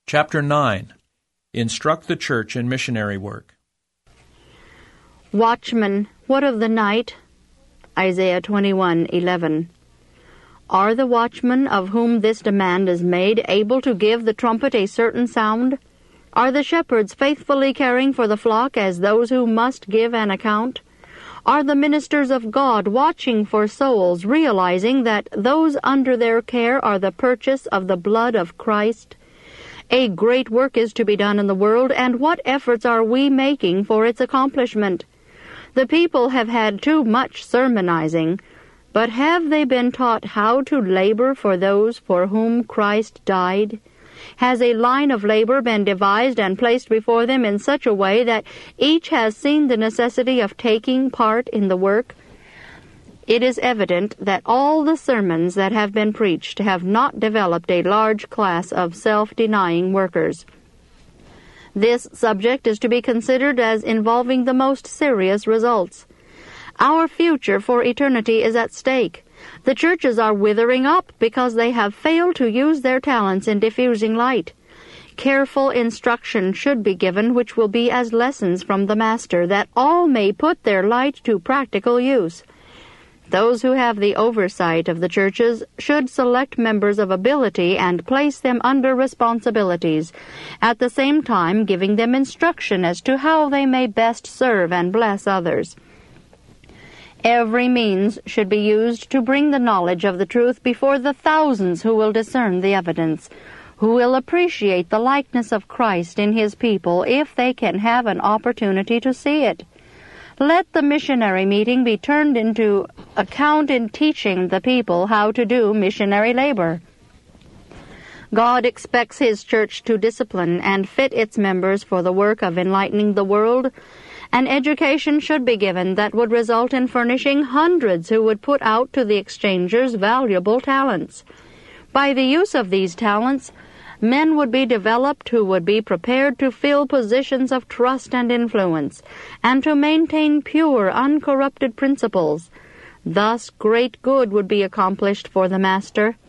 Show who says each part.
Speaker 1: Chapter 9. Instruct the Church in Missionary Work.
Speaker 2: Watchmen, what of the night? Isaiah 21:11. Are the watchmen of whom this demand is made able to give the trumpet a certain sound? Are the shepherds faithfully caring for the flock as those who must give an account? Are the ministers of God watching for souls, realizing that those under their care are the purchase of the blood of Christ? A great work is to be done in the world, and what efforts are we making for its accomplishment? The people have had too much sermonizing, but have they been taught how to labor for those for whom Christ died? Has a line of labor been devised and placed before them in such a way that each has seen the necessity of taking part in the work? It is evident that all the sermons that have been preached have not developed a large class of self-denying workers. This subject is to be considered as involving the most serious results. Our future for eternity is at stake. The churches are withering up because they have failed to use their talents in diffusing light. Careful instruction should be given, which will be as lessons from the Master, that all may put their light to practical use. Those who have the oversight of the churches should select members of ability and place them under responsibilities, at the same time giving them instruction as to how they may best serve and bless others. Every means should be used to bring the knowledge of the truth before the thousands who will discern the evidence, who will appreciate the likeness of Christ in His people if they can have an opportunity to see it. Let the missionary meeting be turned into account in teaching the people how to do missionary labor. God expects His church to discipline and fit its members for the work of enlightening the world. An education should be given that would result in furnishing hundreds who would put out to the exchangers valuable talents. By the use of these talents, men would be developed who would be prepared to fill positions of trust and influence, and to maintain pure, uncorrupted principles. Thus great good would be accomplished for the Master.